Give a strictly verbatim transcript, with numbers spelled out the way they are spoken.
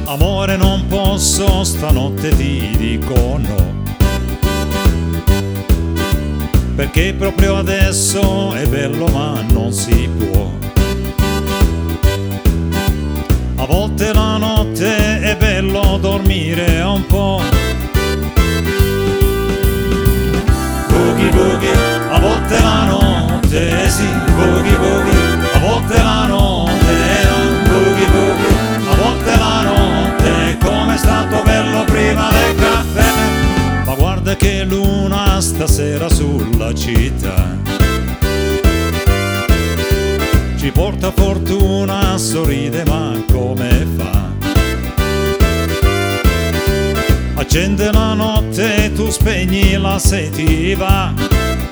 Amore, non posso, stanotte ti dico no, perché proprio adesso è bello ma non si può. A volte la notte è bello dormire un po'. Boogie boogie, a volte la notte sì, boogie boogie, a volte la notte no, boogie boogie, a volte la notte come è stato bello prima del caffè. Ma guarda che luna stasera sulla città ci porta fortuna, sorride ma come fa? Accende la notte, tu spegni la setiva.